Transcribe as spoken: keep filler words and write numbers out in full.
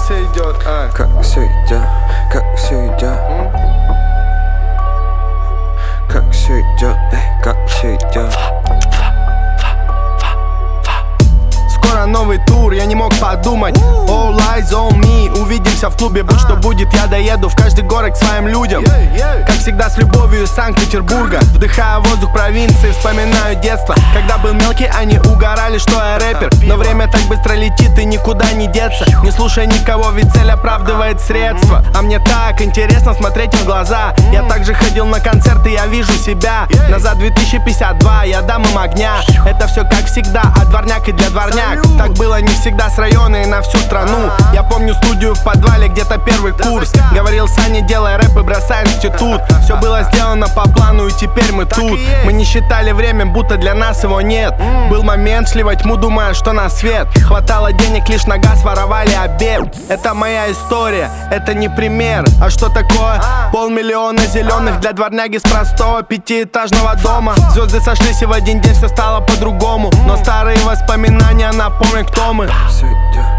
все идет, а? Как все идет, как все идет, как все идет, эй, как все идет. Скоро новый тур, я не мог подумать. All eyes on me, увидимся в клубе, будь что будет, я доеду в каждый город к своим людям. Как всегда с любовью из Санкт-Петербурга, вдыхая воздух провинции, вспоминаю детство. Когда был мелкий, они угорали, что я рэпер. Но время так быстро летит и никуда не деться. Не слушай никого, ведь цель оправдывает средства. А мне так интересно смотреть им в глаза. Я также ходил на концерты, я вижу себя. Назад две тысячи пятьдесят два, я дам им огня. Это все как всегда, от дворняк и для дворняк. Так было не всегда с района и на всю страну. Я помню студию в подвале, где-то первый курс. Говорил Саня, делай рэп и бросай институт. Все было сделано по плану и теперь мы тут. Мы не считали время, будто для нас его нет. Был момент, шли во тьму, думая, что на свет. Хватало денег лишь на газ, воровали обед. Это моя история, это не пример. А что такое? Полмиллиона зеленых для дворняги с простого пятиэтажного дома. Звезды сошлись и в один день все стало по-другому. Но старые воспоминания напомнят, кто мы. Все идет.